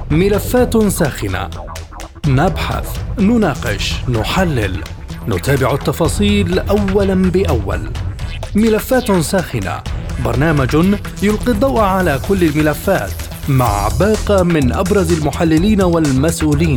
ملفات ساخنة، نبحث، نناقش، نحلل، نتابع التفاصيل أولا بأول. ملفات ساخنة، برنامج يلقي الضوء على كل الملفات مع باقة من أبرز المحللين والمسؤولين.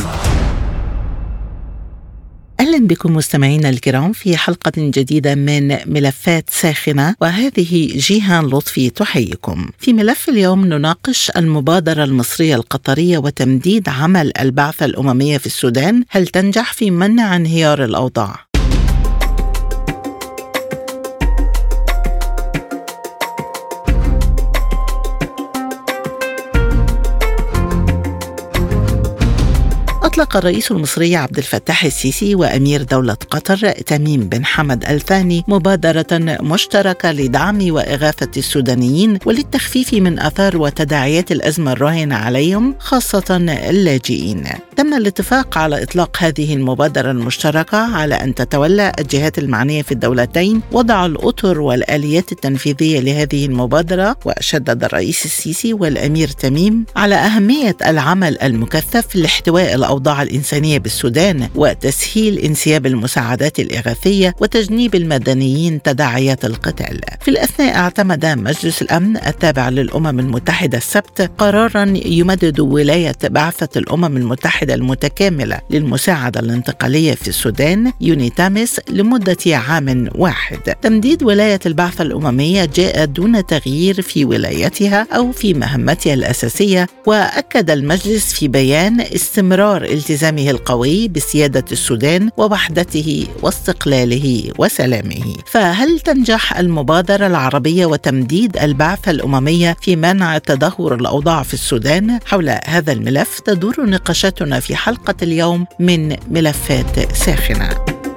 أهلا بكم مستمعينا الكرام في حلقة جديدة من ملفات ساخنة، وهذه جيهان لطفي تحييكم. في ملف اليوم نناقش المبادرة المصرية القطرية وتمديد عمل البعثة الأممية في السودان، هل تنجح في منع انهيار الأوضاع؟ أطلق الرئيس المصري عبد الفتاح السيسي وأمير دولة قطر تميم بن حمد الثاني مبادرة مشتركة لدعم وإغاثة السودانيين وللتخفيف من آثار وتداعيات الأزمة الراهنة عليهم، خاصة اللاجئين. تم الاتفاق على إطلاق هذه المبادرة المشتركة على أن تتولى الجهات المعنية في الدولتين وضع الأطر والآليات التنفيذية لهذه المبادرة. وشدد الرئيس السيسي والأمير تميم على أهمية العمل المكثف لاحتواء الأوضاع الإنسانية بالسودان وتسهيل انسياب المساعدات الإغاثية وتجنيب المدنيين تداعيات القتال. في الأثناء اعتمد مجلس الأمن التابع للأمم المتحدة السبت قرارا يمدد ولاية بعثة الأمم المتحدة المتكاملة للمساعدة الانتقالية في السودان يونيتامس لمدة عام واحد. تمديد ولاية البعثة الأممية جاء دون تغيير في ولايتها أو في مهمتها الأساسية، وأكد المجلس في بيان استمرار التزامه القوي بسيادة السودان ووحدته واستقلاله وسلامه. فهل تنجح المبادرة العربية وتمديد البعثة الأممية في منع تدهور الأوضاع في السودان؟ حول هذا الملف تدور نقاشاتنا في حلقة اليوم من ملفات ساخنة.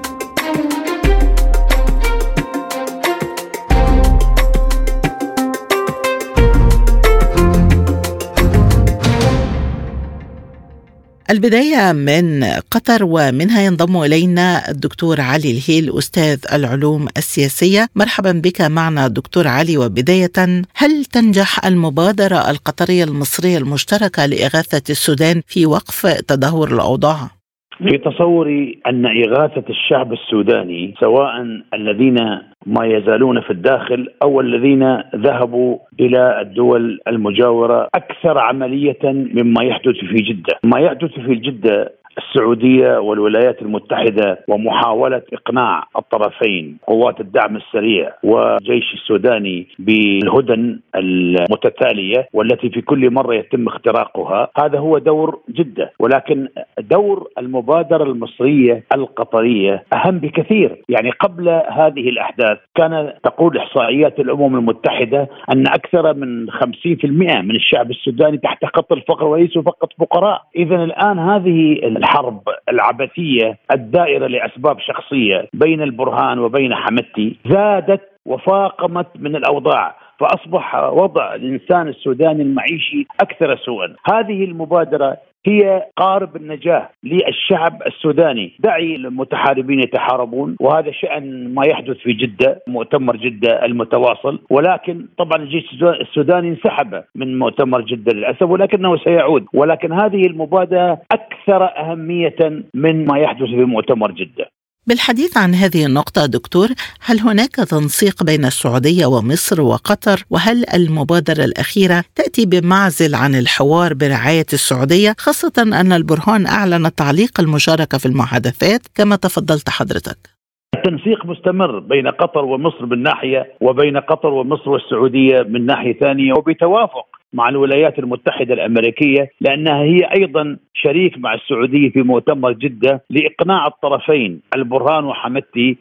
البداية من قطر، ومنها ينضم إلينا الدكتور علي الهيل أستاذ العلوم السياسية. مرحبا بك معنا دكتور علي. وبداية، هل تنجح المبادرة القطرية المصرية المشتركة لإغاثة السودان في وقف تدهور الأوضاع؟ في تصوري أن إغاثة الشعب السوداني، سواء الذين ما يزالون في الداخل أو الذين ذهبوا إلى الدول المجاورة، أكثر عملية مما يحدث في جدة. ما يحدث في جدة السعودية والولايات المتحدة ومحاولة إقناع الطرفين، قوات الدعم السريع والجيش السوداني، بالهدن المتتالية والتي في كل مرة يتم اختراقها، هذا هو دور جدة. ولكن دور المبادرة المصرية القطرية أهم بكثير. يعني قبل هذه الأحداث كان تقول إحصائيات الأمم المتحدة أن أكثر من 50% من الشعب السوداني تحت خط الفقر وليسوا فقط فقراء. إذن الآن هذه الحرب العبثية الدائرة لأسباب شخصية بين البرهان وبين حمدتي زادت وفاقمت من الأوضاع، فأصبح وضع الإنسان السوداني المعيشي أكثر سوءا. هذه المبادرة هي قارب النجاة للشعب السوداني. دعي المتحاربين يتحاربون، وهذا شأن ما يحدث في جدة، مؤتمر جدة المتواصل. ولكن طبعا الجيش السوداني انسحب من مؤتمر جدة للأسف، ولكنه سيعود. ولكن هذه المبادرة أكثر أهمية من ما يحدث في مؤتمر جدة. بالحديث عن هذه النقطة دكتور، هل هناك تنسيق بين السعودية ومصر وقطر؟ وهل المبادرة الأخيرة تأتي بمعزل عن الحوار برعاية السعودية، خاصة أن البرهان أعلن تعليق المشاركة في المحادثات كما تفضلت حضرتك؟ التنسيق مستمر بين قطر ومصر من ناحية، وبين قطر ومصر والسعودية من ناحية ثانية، وبتوافق مع الولايات المتحدة الأمريكية، لأنها هي أيضا شريك مع السعودية في مؤتمر جدة لإقناع الطرفين البرهان وحمدتي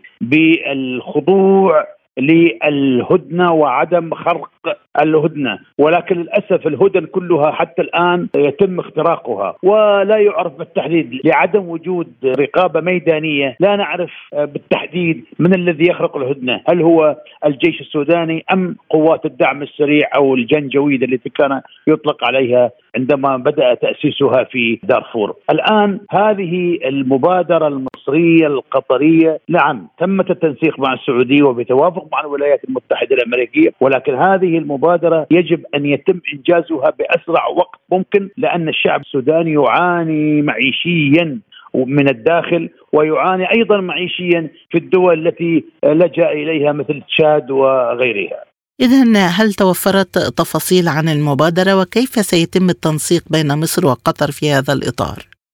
بالخضوع للهدنة وعدم خرق الهدنة. ولكن للأسف الهدن كلها حتى الآن يتم اختراقها ولا يعرف بالتحديد، لعدم وجود رقابة ميدانية. لا نعرف بالتحديد من الذي يخرق الهدنة، هل هو الجيش السوداني أم قوات الدعم السريع أو الجنجويد التي كان يطلق عليها عندما بدأ تأسيسها في دارفور. الآن هذه المبادرة المصرية القطرية، نعم تم التنسيق مع السعودية وبتوافق مع الولايات المتحدة الأمريكية، ولكن هذه المبادرة يجب أن يتم إنجازها بأسرع وقت ممكن، لأن الشعب السوداني يعاني معيشيا من الداخل ويعاني أيضا معيشيا في الدول التي لجأ إليها مثل تشاد وغيرها. إذن هل توفرت تفاصيل عن المبادرة وكيف سيتم التنسيق بين مصر وقطر في هذا الإطار؟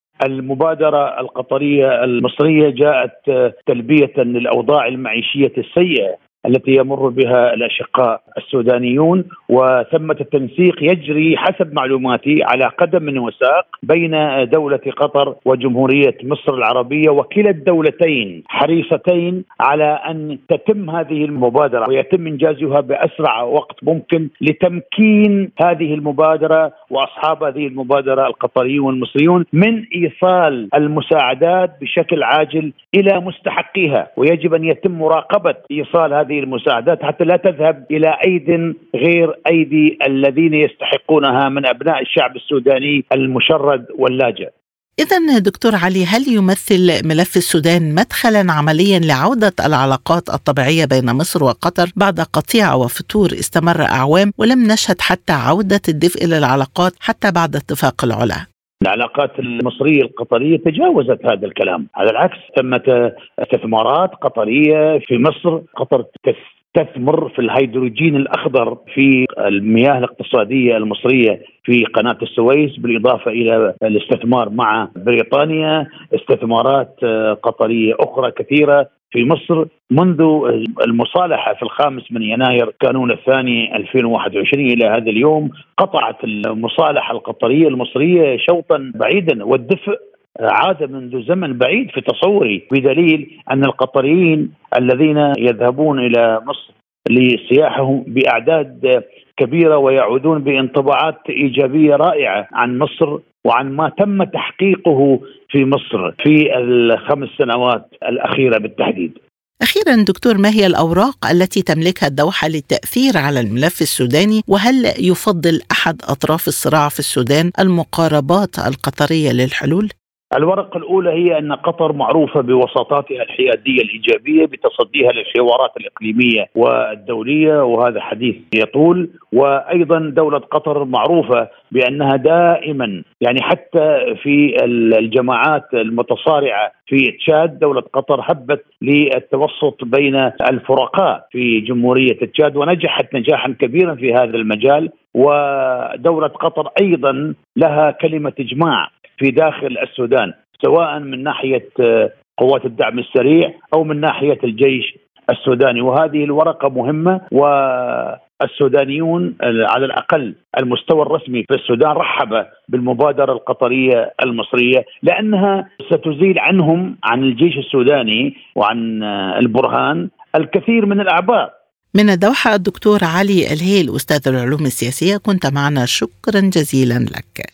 المبادرة القطرية المصرية جاءت تلبية للأوضاع المعيشية السيئة التي يمر بها الأشقاء السودانيون، وثمة التنسيق يجري حسب معلوماتي على قدم وساق بين دولة قطر وجمهورية مصر العربية، وكلا الدولتين حريصتين على أن تتم هذه المبادرة ويتم إنجازها بأسرع وقت ممكن لتمكين هذه المبادرة وأصحاب هذه المبادرة القطريون والمصريون من إيصال المساعدات بشكل عاجل إلى مستحقيها، ويجب أن يتم مراقبة إيصال هذه المساعدات حتى لا تذهب إلى أيدي غير أيدي الذين يستحقونها من أبناء الشعب السوداني المشرد واللاجئ. إذن دكتور علي، هل يمثل ملف السودان مدخلا عمليا لعودة العلاقات الطبيعية بين مصر وقطر بعد قطيعة وفتور استمر أعوام ولم نشهد حتى عودة الدفء للعلاقات حتى بعد اتفاق العلا؟ العلاقات المصرية القطرية تجاوزت هذا الكلام، على العكس ثمة استثمارات قطرية في مصر. قطر تستثمر في الهيدروجين الأخضر في المياه الاقتصادية المصرية في قناة السويس، بالإضافة إلى الاستثمار مع بريطانيا، استثمارات قطرية أخرى كثيرة في مصر منذ المصالحة في 5 يناير كانون الثاني 2021 إلى هذا اليوم. قطعت المصالحة القطرية المصرية شوطا بعيدا، والدفء عاد منذ زمن بعيد في تصوري، بدليل أن القطريين الذين يذهبون إلى مصر لسياحهم بأعداد كبيرة ويعودون بانطباعات إيجابية رائعة عن مصر وعن ما تم تحقيقه في مصر في ال5 سنوات الأخيرة بالتحديد. أخيرا دكتور، ما هي الأوراق التي تملكها الدوحة للتأثير على الملف السوداني؟ وهل يفضل أحد أطراف الصراع في السودان المقاربات القطرية للحلول؟ الورقة الأولى هي أن قطر معروفة بوساطاتها الحيادية الإيجابية بتصديها للحوارات الإقليمية والدولية، وهذا حديث يطول. وأيضا دولة قطر معروفة بأنها دائما يعني حتى في الجماعات المتصارعة في تشاد دولة قطر هبت للتوسط بين الفرقاء في جمهورية تشاد ونجحت نجاحا كبيرا في هذا المجال. ودولة قطر أيضا لها كلمة إجماع في داخل السودان، سواء من ناحية قوات الدعم السريع أو من ناحية الجيش السوداني، وهذه الورقة مهمة. والسودانيون على الأقل المستوى الرسمي في السودان رحب بالمبادرة القطرية المصرية، لأنها ستزيل عنهم عن الجيش السوداني وعن البرهان الكثير من الأعباء. من الدوحة الدكتور علي الهيل، أستاذ العلوم السياسية، كنت معنا، شكرا جزيلا لك.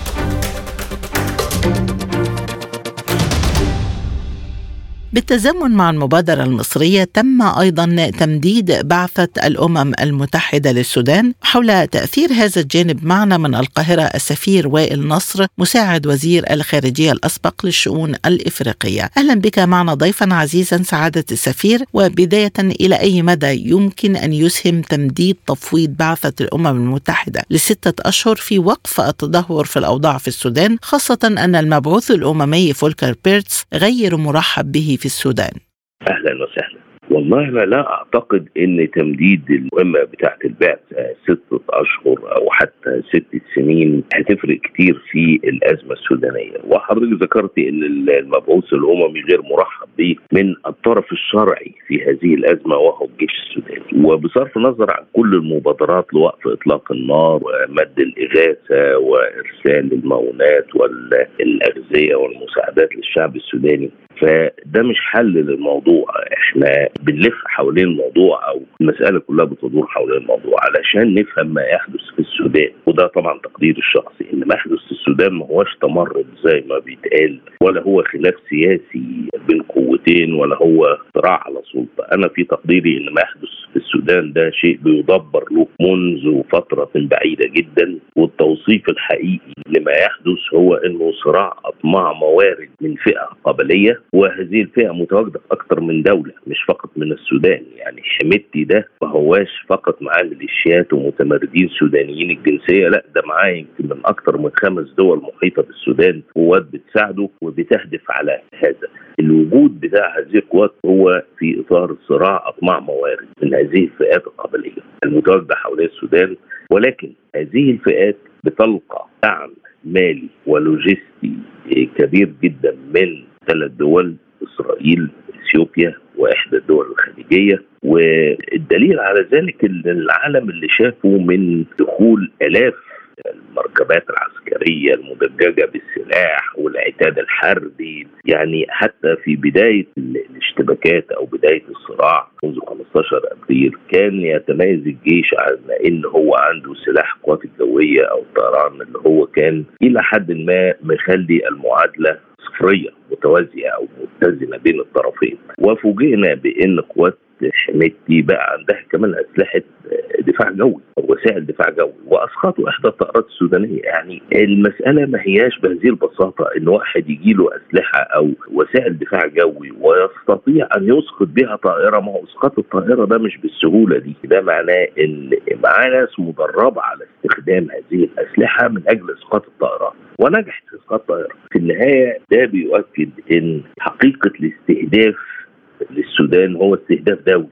بالتزامن مع المبادرة المصرية تم أيضا تمديد بعثة الأمم المتحدة للسودان. حول تأثير هذا الجانب معنا من القاهرة السفير وائل نصر، مساعد وزير الخارجية الأسبق للشؤون الإفريقية. أهلا بك معنا ضيفا عزيزا سعادة السفير. وبداية، إلى أي مدى يمكن أن يسهم تمديد تفويض بعثة الأمم المتحدة ل6 أشهر في وقف التدهور في الأوضاع في السودان، خاصة أن المبعوث الأممي فولكر بيرتس غير مرحب به في السودان؟ أهلا وسهلا. والله أنا لا أعتقد أن تمديد المهمة بتاعت البعثة 6 أشهر أو حتى 6 سنين هتفرق كتير في الأزمة السودانية. وحضرتك ذكرت أن المبعوث الأممي غير مرحب به من الطرف الشرعي في هذه الأزمة وهو الجيش السوداني. وبصرف النظر عن كل المبادرات لوقف إطلاق النار ومد الإغاثة وإرسال المعونات والأغذية والمساعدات للشعب السوداني، فده مش حل للموضوع. احنا بنلف حوالين الموضوع، او المسألة كلها بتدور حوالين الموضوع علشان نفهم ما يحدث في السودان. وده طبعا تقدير الشخصي ان ما يحدث في السودان ما هوش تمرد زي ما بيتقال، ولا هو خلاف سياسي بين قوتين، ولا هو صراع على سلطة. انا في تقديري ان ما يحدث في السودان ده شيء بيدبر له منذ فترة بعيدة جدا، والتوصيف الحقيقي لما ما يحدث هو انه صراع اطماع موارد من فئه قبليه، وهذه الفئه متواجده في اكثر من دوله مش فقط من السودان. يعني حميدتي ده ما هواش فقط معاه ميليشيات ومتمردين سودانيين الجنسيه، لا ده معاه يمكن من اكثر من 5 دول محيطه بالسودان قوات بتساعده وبتهدف على هذا. الوجود بتاع هذه القوات هو في اطار صراع اطماع موارد من هذه الفئات القبليه المتواجده حوالين السودان، ولكن هذه الفئات بتلقى دعم مالي ولوجستي كبير جدا من 3 دول: إسرائيل، إثيوبيا، وإحدى الدول الخليجية. والدليل على ذلك إن العالم اللي شافه من دخول آلاف المركبات العسكرية المدججة بالسلاح والعتاد الحربي، يعني حتى في بداية الاشتباكات أو بداية الصراع منذ 15 أبريل كان يتميز الجيش على إن هو عنده سلاح القوات الجوية أو الطيران اللي هو كان إلى حد ما مخلي المعادلة صفرية متوازية أو متزنة بين الطرفين. وفوجئنا بأن قوات حميدتي بقى عندها كمان أسلحة دفاع جوي أو وسائل دفاع جوي، وأسقطوا إحدى الطائرات السودانية. يعني المسألة ما هياش بهذه البساطة إن واحد يجيله أسلحة أو وسائل دفاع جوي ويستطيع أن يسقط بها طائرة. ما هو إسقاط الطائرة ده مش بالسهولة دي، ده معناه إن معاه ناس مدربة على استخدام هذه الأسلحة من أجل إسقاط الطائرات، ونجحت في إسقاط الطائرة. في النهاية ده بيؤكد إن حقيقة الاستهداف للسودان هو استهداف دولي،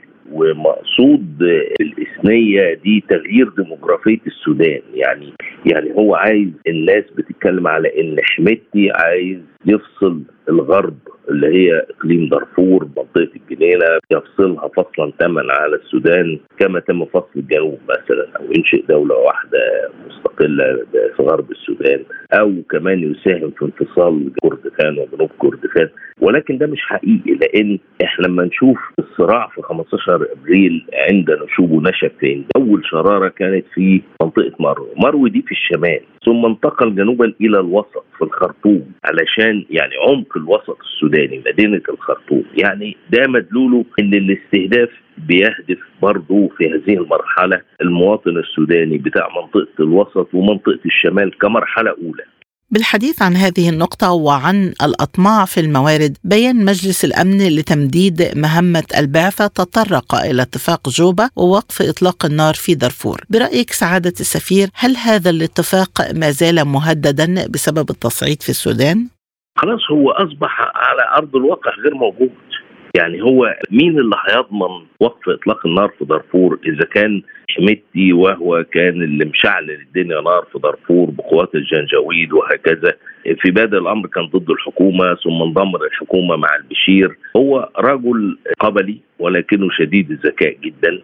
ومقصود الإثنية دي تغيير ديموغرافية السودان. يعني هو عايز، الناس بتتكلم على إن حميدتي عايز يفصل الغرب اللي هي إقليم دارفور منطقة الجنينة، يفصلها فصلا تاما على السودان كما تم فصل الجنوب مثلا، أو إنشاء دولة واحدة مستقلة في غرب السودان، أو كمان يساهم في انفصال كردفان وجنوب كردفان. ولكن ده مش حقيقي، لأن إحنا لما نشوف الصراع في 15 أبريل عند نشوبه نشأ فين. أول شرارة كانت في منطقة مرو دي في الشمال، ثم انتقل جنوبا إلى الوسط في الخرطوم، علشان يعني عمق الوسط السوداني مدينة الخرطوم. يعني ده مدلوله إن الاستهداف بيهدف برضو في هذه المرحلة المواطن السوداني بتاع منطقة الوسط ومنطقة الشمال كمرحلة أولى. بالحديث عن هذه النقطة وعن الأطماع في الموارد، بيان مجلس الأمن لتمديد مهمة البعثة تطرق إلى اتفاق جوبا ووقف إطلاق النار في دارفور. برأيك سعادة السفير، هل هذا الاتفاق ما زال مهددا بسبب التصعيد في السودان؟ خلاص هو أصبح على أرض الواقع غير موجود. يعني هو مين اللي هيضمن وقف إطلاق النار في دارفور إذا كان حميدتي وهو كان اللي مشعل الدنيا نار في دارفور بقوات الجنجويد وهكذا؟ في بداية الأمر كان ضد الحكومة، ثم انضم الحكومة مع البشير. هو رجل قبلي ولكنه شديد الذكاء جدا،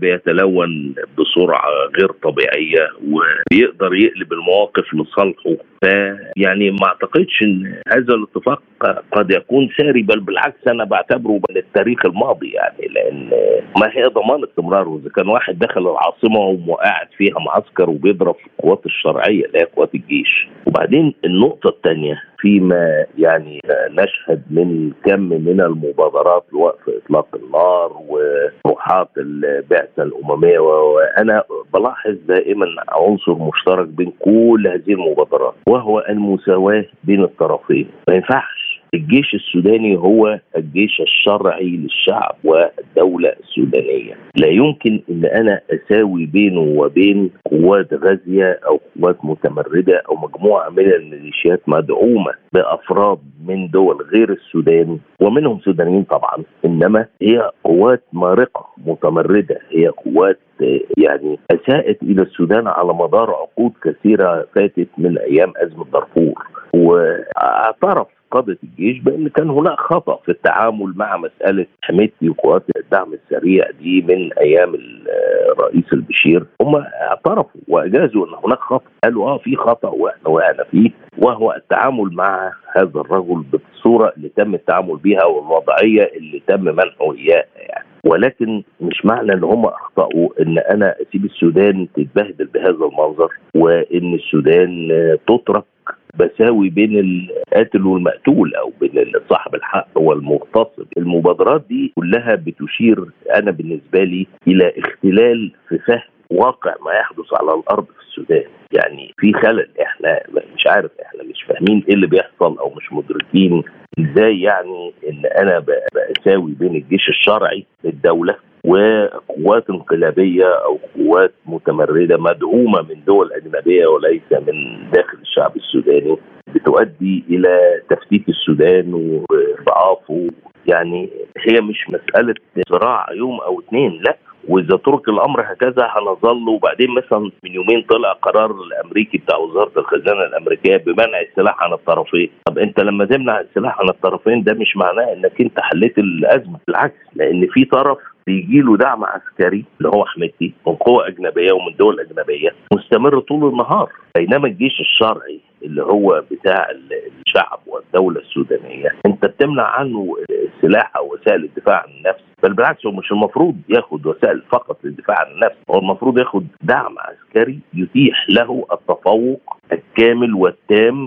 وبيتلون بسرعة غير طبيعية، وبيقدر يقلب المواقف لصالحه. فيعني ما اعتقدش ان هذا الاتفاق قد يكون ساري، بل بالعكس انا بعتبره من التاريخ الماضي. يعني لان ما هي ضمان استمراره اذا كان واحد دخل العاصمة وقاعد فيها معسكر وبيضرب في القوات الشرعية اللي هي قوات الجيش. وبعدين النقطة الثانية، فيما يعني نشهد من كم من المبادرات لوقف إطلاق النار وروحات البعثة الأممية، وأنا بلاحظ دائما عنصر مشترك بين كل هذه المبادرات، وهو المساواة بين الطرفين. ما ينفعش الجيش السوداني هو الجيش الشرعي للشعب والدولة السودانية، لا يمكن ان انا اساوي بينه وبين قوات غازية او قوات متمردة او مجموعة من الميليشيات مدعومة بافراد من دول غير السودان ومنهم سودانيين طبعا، انما هي قوات مارقة متمردة، هي قوات يعني اساءت الى السودان على مدار عقود كثيرة فاتت من ايام ازمة دارفور. واعترف قادة الجيش بأن كان هناك خطأ في التعامل مع مسألة حميدتي وقوات الدعم السريع دي من أيام الرئيس البشير. هم اعترفوا وأجازوا أن هناك خطأ، قالوا في خطأ وإحنا وقعنا فيه، وهو التعامل مع هذا الرجل بالصورة اللي تم التعامل بها والوضعية اللي تم منحه إياها يعني. ولكن مش معنى ان هم اخطأوا ان انا اسيب السودان تتبهدل بهذا المنظر، وان السودان تترك بساوي بين القاتل والمقتول او بين صاحب الحق والمغتصب. المبادرات دي كلها بتشير انا بالنسبة لي الى اختلال في فهم واقع ما يحدث على الارض في السودان. يعني في خلل، احنا مش عارف، احنا مش فاهمين ايه اللي بيحصل او مش مدركين ازاي يعني ان انا بساوي بين الجيش الشرعي للدوله وقوات انقلابيه او قوات متمرده مدعومه من دول اجنبيه وليس من داخل الشعب السوداني، بتؤدي الى تفتيت السودان واضعافه. يعني هي مش مساله صراع يوم او اتنين، لا، واذا ترك الامر هكذا هنظل. وبعدين مثلا من يومين طلع قرار الامريكي بتاع وزاره الخزانه الامريكيه بمنع السلاح عن الطرفين. طب انت لما تمنع السلاح عن الطرفين ده مش معناه انك انت حليت الازمه، بالعكس، لان في طرف بيجي له دعم عسكري اللي هو حميدتي من قوى اجنبيه ومن دول اجنبيه مستمر طول النهار، بينما الجيش الشرعي اللي هو بتاع الشعب والدوله السودانيه انت بتمنع عنه السلاح او وسائل الدفاع عن النفس. بل بالعكس، هو مش المفروض ياخد وسائل فقط للدفاع عن النفس، هو المفروض ياخد دعم عسكري يتيح له التفوق الكامل والتام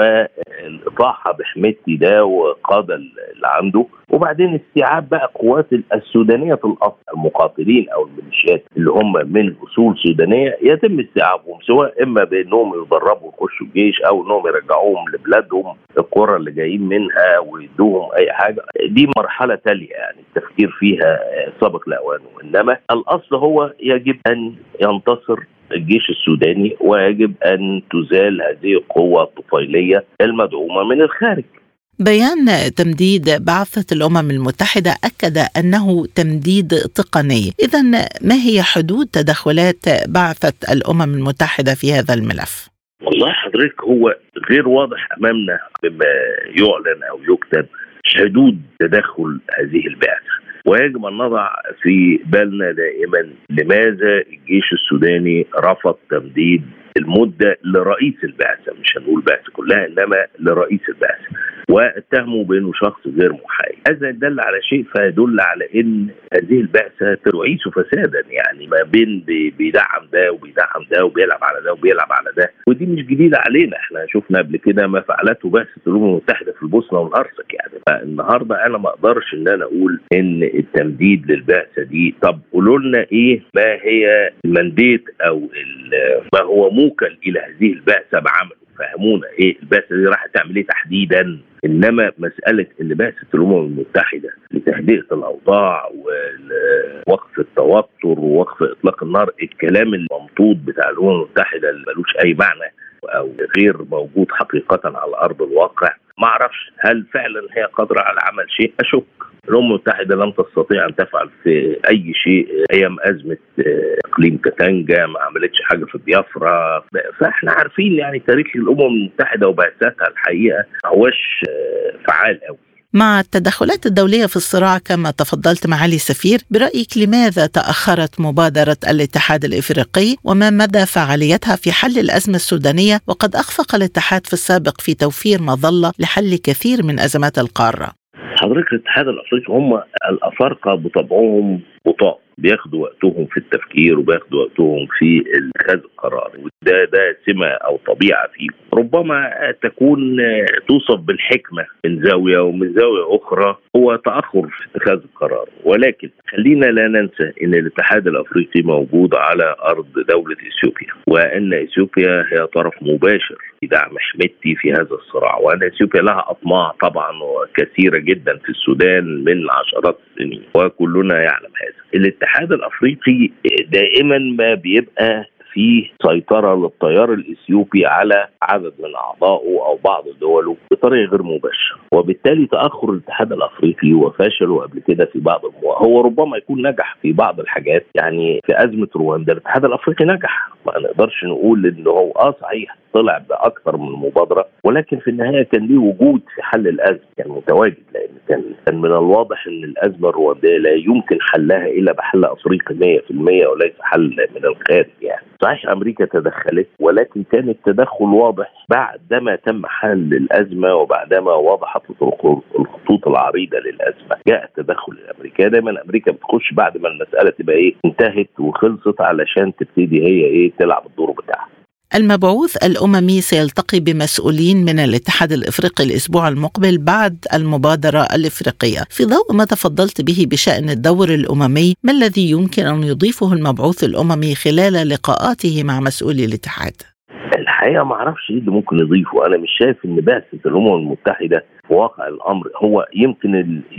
والاطاحه بحميدتي ده وقاده اللي عنده، وبعدين استيعاب بقى قوات السودانيه الاصل، المقاتلين او الميليشيات اللي هم من اصول سودانيه يتم استيعابهم، سواء اما بانهم يدربوا يخشوا الجيش او انهم يرجعوهم لبلادهم القرى اللي جايين منها ويدوهم اي حاجه. دي مرحله تاليه يعني التفكير فيها سابق لاوانه، انما الاصل هو يجب ان ينتصر الجيش السوداني ويجب أن تزال هذه القوة الطفيلية المدعومة من الخارج. بيان تمديد بعثة الأمم المتحدة أكد أنه تمديد تقني. إذن ما هي حدود تدخلات بعثة الأمم المتحدة في هذا الملف؟ والله حضرتك هو غير واضح أمامنا بما يعلن أو يكتب حدود تدخل هذه البعثة، ويجب أن نضع في بالنا دائما لماذا الجيش السوداني رفض تمديد المدة لرئيس البعثة، مش هنقول البعثة كلها إنما لرئيس البعثة، واتهموا بأنه شخص غير محايد. هذا يدل على شيء، فيدل على أن هذه البعثة تعيش فسادا، يعني ما بين بيدعم ده وبيدعم ده وبيلعب على ده وبيلعب على ده، ودي مش جديدة علينا، احنا شفنا قبل كده ما فعلته بعثة الأمم المتحدة في البوسنة والهرسك يعني. فالنهارده أنا ما أقدرش إن أنا أقول إن التمديد للبعثة دي، طب قولوا لنا إيه ما هي المنديت أو ما هو موكل إلى هذه البعثة بعمله، فهمونا ايه البعثه دي راح تعمل ايه تحديدا. انما مساله اللي بعثه الامم المتحده لتهدئه الاوضاع ووقف التوتر ووقف اطلاق النار، الكلام الممطوط بتاع الامم المتحده اللي ملوش اي معنى او غير موجود حقيقه على ارض الواقع، ما اعرفش هل فعلا هي قادره على عمل شيء. اشك الأمم المتحدة لم تستطيع أن تفعل في أي شيء أيام أزمة إقليم كاتانجا، ما عملتش حاجة في بيافرا. فإحنا عارفين يعني تاريخ الأمم المتحدة وبعثاتها الحقيقة هوش فعال أوي. مع التدخلات الدولية في الصراع كما تفضلت معالي السفير، برأيك لماذا تأخرت مبادرة الاتحاد الإفريقي وما مدى فعاليتها في حل الأزمة السودانية، وقد أخفق الاتحاد في السابق في توفير مظلة لحل كثير من أزمات القارة؟ حضرتك الاتحاد الافريقي هم الافارقه بطبعهم بطاء، بياخدوا وقتهم في التفكير وبياخدوا وقتهم في اتخاذ القرار، وده سمه او طبيعه فيه ربما تكون توصف بالحكمه من زاويه، ومن زاويه اخرى هو تاخر في اتخاذ القرار. ولكن خلينا لا ننسى ان الاتحاد الافريقي موجود على ارض دوله اثيوبيا، وان اثيوبيا هي طرف مباشر في دعم حميدتي في هذا الصراع، وان اثيوبيا لها اطماع طبعا وكثيره جدا في السودان من عشرات السنين، وكلنا يعلم هذا. الاتحاد الافريقي دائما ما بيبقى فيه سيطرة للتيار الإثيوبي على عدد من أعضائه أو بعض دوله بطريقة غير مباشرة، وبالتالي تأخر الاتحاد الأفريقي وفشله قبل كده في بعض هو ربما يكون نجح في بعض الحاجات. يعني في أزمة رواندا الاتحاد الأفريقي نجح، ما نقدرش نقول إنه هو صحيح طلع بأكثر من مبادرة، ولكن في النهاية كان ليه وجود في حل الأزمة، كان متواجد، لأن كان من الواضح أن الأزمة الرواندية لا يمكن حلها إلا بحل أفريقي 100% وليس حل من الخارج. يعني صحيح أمريكا تدخلت، ولكن كان التدخل واضح بعدما تم حل الأزمة وبعدما وضحت الخطوط العريضة للأزمة جاء التدخل الأمريكي. دايما أمريكا بتخش بعد ما المسألة تبقى انتهت وخلصت علشان تبتدي هي تلعب الدور بتاعها. المبعوث الأممي سيلتقي بمسؤولين من الاتحاد الإفريقي الأسبوع المقبل بعد المبادرة الإفريقية. في ضوء ما تفضلت به بشأن الدور الأممي، ما الذي يمكن أن يضيفه المبعوث الأممي خلال لقاءاته مع مسؤولي الاتحاد؟ الحقيقة ما اعرفش ايه اللي ممكن يضيفه. انا مش شايف ان بعثة الامم المتحدة في واقع الامر، هو يمكن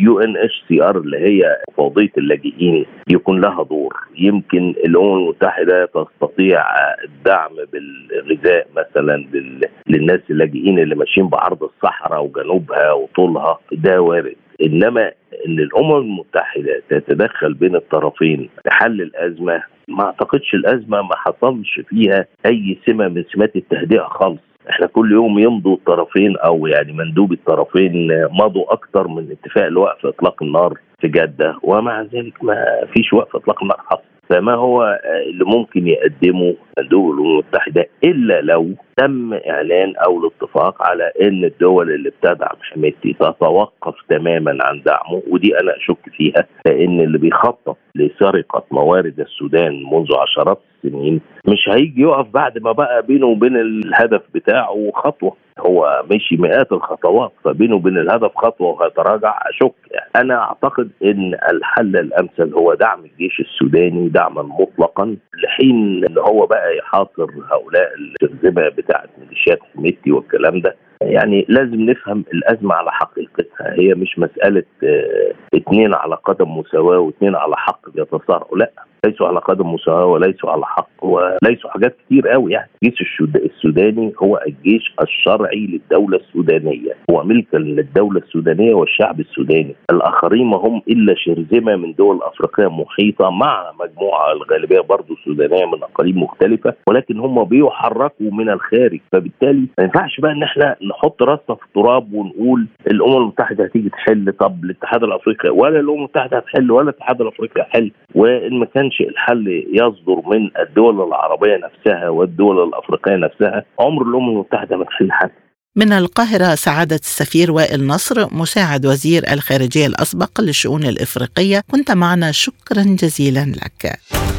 UNHCR اللي هي مفوضية اللاجئين يكون لها دور. يمكن الامم المتحدة تستطيع الدعم بالغذاء مثلا للناس اللاجئين اللي ماشيين بعرض الصحراء وجنوبها وطولها، ده وارد. انما ان الامم المتحدة تتدخل بين الطرفين لحل الازمة، ما اعتقدش. الازمه ما حصلش فيها اي سمه من سمات التهدئه خالص. احنا كل يوم يمضوا الطرفين او يعني مندوب الطرفين مضوا اكتر من اتفاق لوقف اطلاق النار في جده، ومع ذلك ما فيش وقف اطلاق النار حصل. فما هو اللي ممكن يقدمه مندوب الامم المتحده الا لو تم اعلان او الاتفاق على ان الدول اللي بتدعم حميتي تتوقف تماما عن دعمه، ودي انا اشك فيها، لان اللي بيخطط لسرقه موارد السودان منذ عشرات السنين مش هيجي يقف بعد ما بقى بينه وبين الهدف بتاعه خطوه. هو مشي مئات الخطوات، فبينه وبين الهدف خطوه وهيتراجع. اشك يعني. انا اعتقد ان الحل الامثل هو دعم الجيش السوداني دعما مطلقا، لحين ان هو بقى يحاصر هؤلاء الترذمه بتاعه ميليشيات حميتي والكلام ده. يعني لازم نفهم الازمه على حقيقتها، هي مش مساله اتنين على قدم مساواه واتنين على حق بيتصارعوا، لا، ليسوا على قدم مساواه وليسوا على حق وليسوا حاجات كتير قوي. يعني الجيش السوداني هو الجيش الشرعي للدوله السودانيه، هو ملكا للدوله السودانيه والشعب السوداني. الاخرين ما هم الا شرذمه من دول افريقيه محيطه مع مجموعه الغالبيه برضو سودانيه من اقاليم مختلفه، ولكن هم بيحركوا من الخارج. فبالتالي ما ينفعش بقى ان احنا نحط راسنا في التراب ونقول الامم المتحده هتيجي تحل، طب الاتحاد الافريقي ولا الامم المتحده هتحل ولا الاتحاد الافريقي هيحل. وان ما كانش الحل يصدر من الدول العربيه نفسها والدول الافريقيه نفسها، عمر الامم المتحده ما تحل حل. من القاهرة سعادة السفير وائل نصر، مساعد وزير الخارجية الأسبق للشؤون الإفريقية، كنت معنا، شكرا جزيلا لك.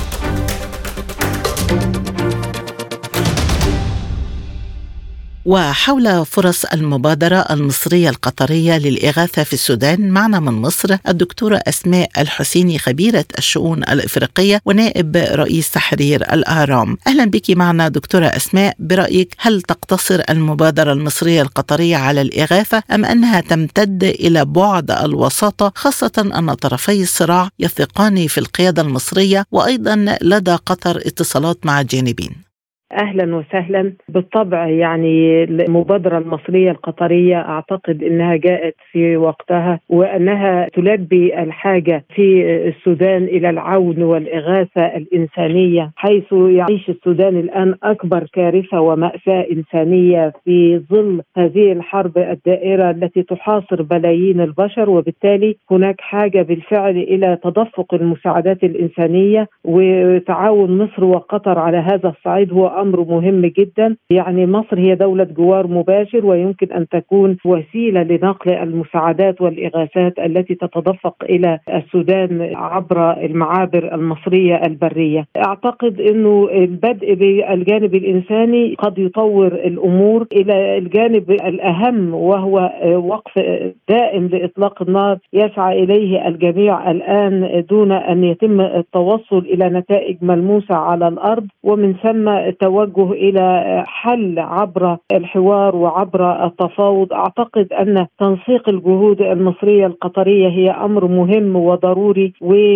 وحول فرص المبادرة المصرية القطرية للإغاثة في السودان، معنا من مصر الدكتورة أسماء الحسيني، خبيرة الشؤون الإفريقية ونائب رئيس تحرير الأهرام. أهلا بك معنا دكتورة أسماء. برأيك هل تقتصر المبادرة المصرية القطرية على الإغاثة أم أنها تمتد إلى بعد الوساطة، خاصة أن طرفي الصراع يثقان في القيادة المصرية وأيضا لدى قطر اتصالات مع الجانبين؟ أهلا وسهلا. بالطبع يعني المبادرة المصرية القطرية أعتقد أنها جاءت في وقتها، وأنها تلبي الحاجة في السودان إلى العون والإغاثة الإنسانية، حيث يعيش السودان الآن أكبر كارثة ومأساة إنسانية في ظل هذه الحرب الدائرة التي تحاصر بلايين البشر. وبالتالي هناك حاجة بالفعل إلى تدفق المساعدات الإنسانية، وتعاون مصر وقطر على هذا الصعيد هو أمر مهم جدا. يعني مصر هي دولة جوار مباشر، ويمكن أن تكون وسيلة لنقل المساعدات والإغاثات التي تتدفق إلى السودان عبر المعابر المصرية البرية. أعتقد أنه البدء بالجانب الإنساني قد يطور الأمور إلى الجانب الأهم، وهو وقف دائم لإطلاق النار يسعى إليه الجميع الآن دون أن يتم التوصل إلى نتائج ملموسة على الأرض، ومن ثم التوجه إلى حل عبر الحوار وعبر التفاوض. أعتقد أن تنسيق الجهود المصرية القطرية هي أمر مهم وضروري،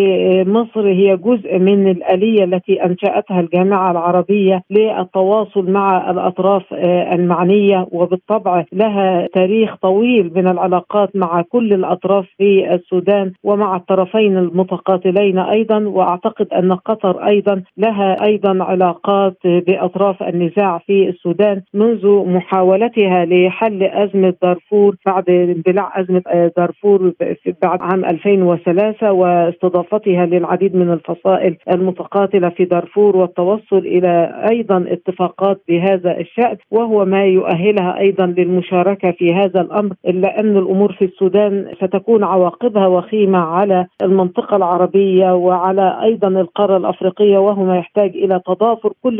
ومصر هي جزء من الآلية التي أنشأتها الجامعة العربية للتواصل مع الأطراف المعنية، وبالطبع لها تاريخ طويل من العلاقات مع كل الأطراف في السودان ومع الطرفين المتقاتلين أيضا. وأعتقد أن قطر أيضا لها أيضا علاقات بأطراف النزاع في السودان منذ محاولتها لحل أزمة دارفور بعد اندلاع أزمة دارفور بعد عام 2003، واستضافتها للعديد من الفصائل المتقاتلة في دارفور، والتوصل إلى أيضا اتفاقات بهذا الشأن، وهو ما يؤهلها أيضا للمشاركة في هذا الأمر. إلا أن الأمور في السودان ستكون عواقبها وخيمة على المنطقة العربية وعلى أيضا القارة الأفريقية، وهو ما يحتاج إلى تضافر كل الجهود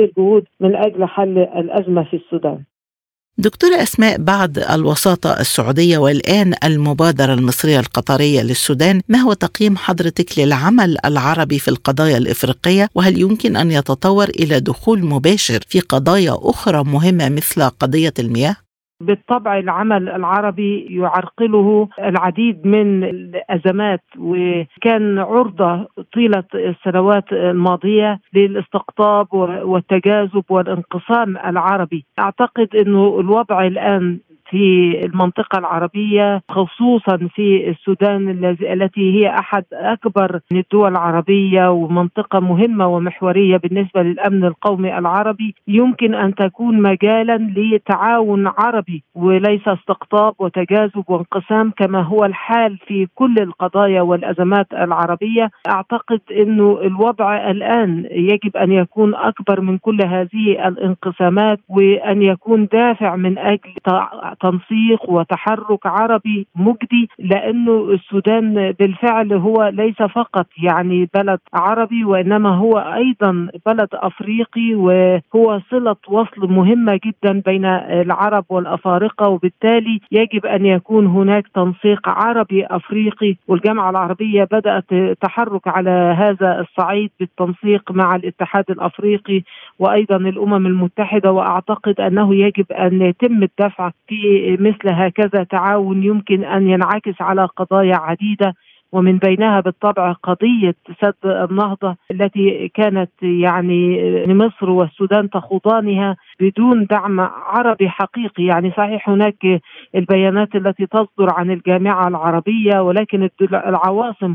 من أجل حل الأزمة في السودان. دكتورة أسماء، بعد الوساطة السعودية والآن المبادرة المصرية القطرية للسودان، ما هو تقييم حضرتك للعمل العربي في القضايا الإفريقية؟ وهل يمكن أن يتطور إلى دخول مباشر في قضايا أخرى مهمة مثل قضية المياه؟ بالطبع العمل العربي يعرقله العديد من الأزمات، وكان عرضة طيلة السنوات الماضية للاستقطاب والتجاذب والانقسام العربي. أعتقد أنه الوضع الآن في المنطقة العربية خصوصا في السودان التي هي أحد أكبر الدول العربية ومنطقة مهمة ومحورية بالنسبة للأمن القومي العربي، يمكن أن تكون مجالا لتعاون عربي وليس استقطاب وتجاذب وانقسام كما هو الحال في كل القضايا والأزمات العربية. أعتقد أنه الوضع الآن يجب أن يكون أكبر من كل هذه الانقسامات، وأن يكون دافع من أجل تنسيق وتحرك عربي مجدي، لأنه السودان بالفعل هو ليس فقط يعني بلد عربي، وإنما هو أيضا بلد أفريقي، وهو صلة وصل مهمة جدا بين العرب والأفارقة، وبالتالي يجب أن يكون هناك تنسيق عربي أفريقي. والجامعة العربية بدأت تحرك على هذا الصعيد بالتنسيق مع الاتحاد الأفريقي وأيضا الأمم المتحدة، وأعتقد أنه يجب أن يتم الدفع في مثل هكذا تعاون يمكن أن ينعكس على قضايا عديدة، ومن بينها بالطبع قضية سد النهضة التي كانت يعني مصر والسودان تخوضانها بدون دعم عربي حقيقي. يعني صحيح هناك البيانات التي تصدر عن الجامعة العربية، ولكن العواصم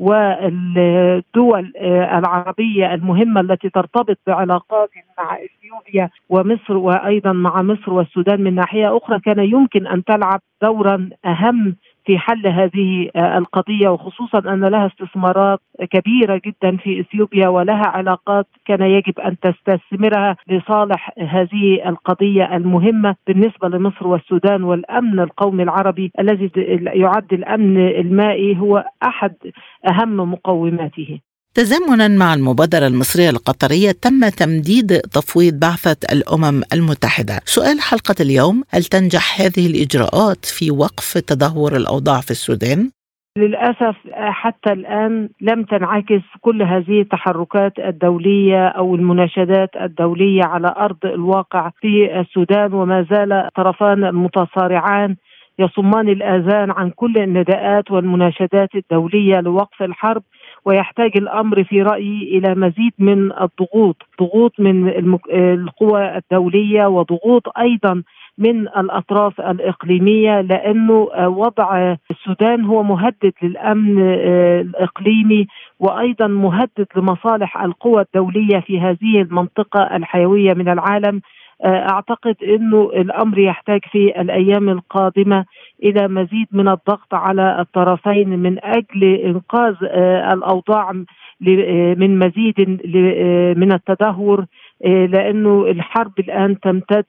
والدول العربية المهمة التي ترتبط بعلاقات مع إثيوبيا ومصر وأيضا مع مصر والسودان من ناحية أخرى كان يمكن أن تلعب دورا أهم في حل هذه القضية، وخصوصا أن لها استثمارات كبيرة جدا في إثيوبيا ولها علاقات كان يجب أن تستثمرها لصالح هذه القضية المهمة بالنسبة لمصر والسودان والأمن القومي العربي الذي يعد الأمن المائي هو أحد أهم مقوماته. تزامنا مع المبادرة المصرية القطرية تم تمديد تفويض بعثة الأمم المتحدة. سؤال حلقة اليوم: هل تنجح هذه الإجراءات في وقف تدهور الأوضاع في السودان؟ للأسف حتى الآن لم تنعكس كل هذه التحركات الدولية أو المناشدات الدولية على أرض الواقع في السودان، وما زال الطرفان المتصارعان يصمان الآذان عن كل النداءات والمناشدات الدولية لوقف الحرب. ويحتاج الأمر في رأيي إلى مزيد من ضغوط من القوى الدولية، وضغوط أيضا من الأطراف الإقليمية، لأنه وضع السودان هو مهدد للأمن الإقليمي وأيضا مهدد لمصالح القوى الدولية في هذه المنطقة الحيوية من العالم. أعتقد أنه الأمر يحتاج في الأيام القادمة إلى مزيد من الضغط على الطرفين من أجل إنقاذ الأوضاع من مزيد من التدهور، لأنه الحرب الآن تمتد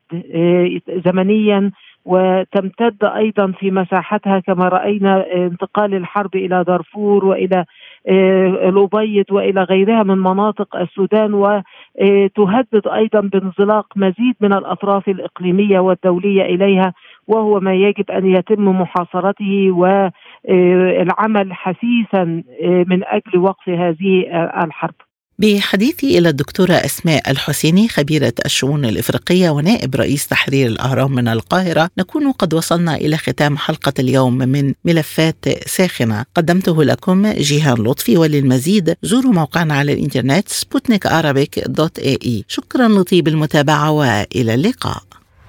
زمنيا وتمتد أيضا في مساحتها، كما رأينا انتقال الحرب إلى دارفور وإلى الأبيض وإلى غيرها من مناطق السودان، وتهدد أيضا بانزلاق مزيد من الأطراف الإقليمية والدولية إليها، وهو ما يجب أن يتم محاصرته والعمل حثيثا من أجل وقف هذه الحرب. بحديثي إلى الدكتورة أسماء الحسيني، خبيرة الشؤون الإفريقية ونائب رئيس تحرير الأهرام من القاهرة، نكون قد وصلنا إلى ختام حلقة اليوم من ملفات ساخنة. قدمته لكم جيهان لطفي، وللمزيد زوروا موقعنا على الإنترنت sputnikarabic.ae. شكرا لطيب المتابعة وإلى اللقاء.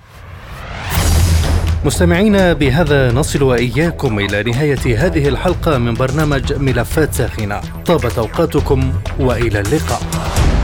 مستمعينا، بهذا نصل وإياكم إلى نهاية هذه الحلقة من برنامج ملفات ساخنة. طابت أوقاتكم وإلى اللقاء.